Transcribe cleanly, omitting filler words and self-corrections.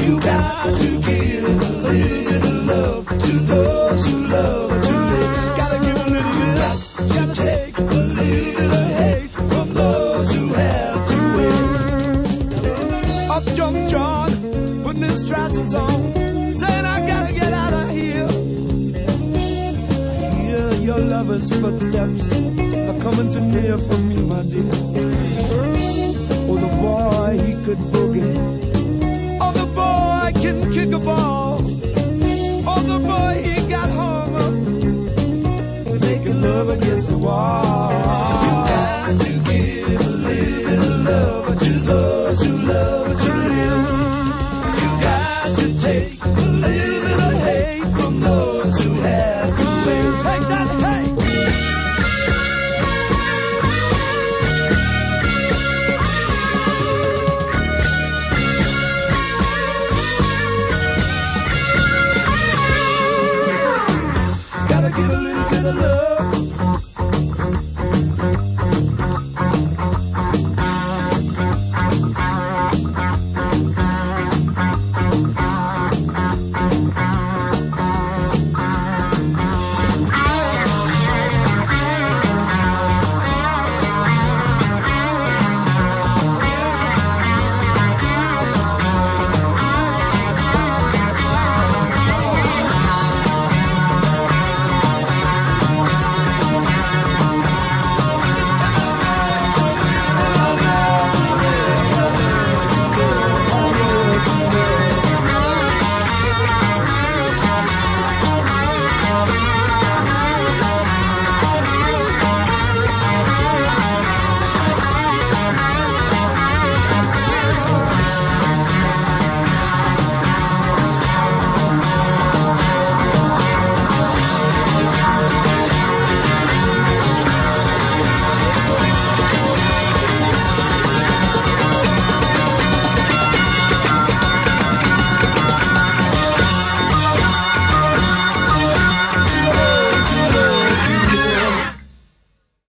You got to give a little love to those who love to live. Gotta give a little love, gotta take a little hate from those who have to wait. Up jumped John, putting his trousers on, saying I gotta get out of here. I hear your lover's footsteps are coming too near for me, my dear. Oh, the boy, he could boogie. Oh, the boy can kick a ball. Oh, the boy, he got hung up making love against the wall. You got to give a little love to those who love to live. You got to take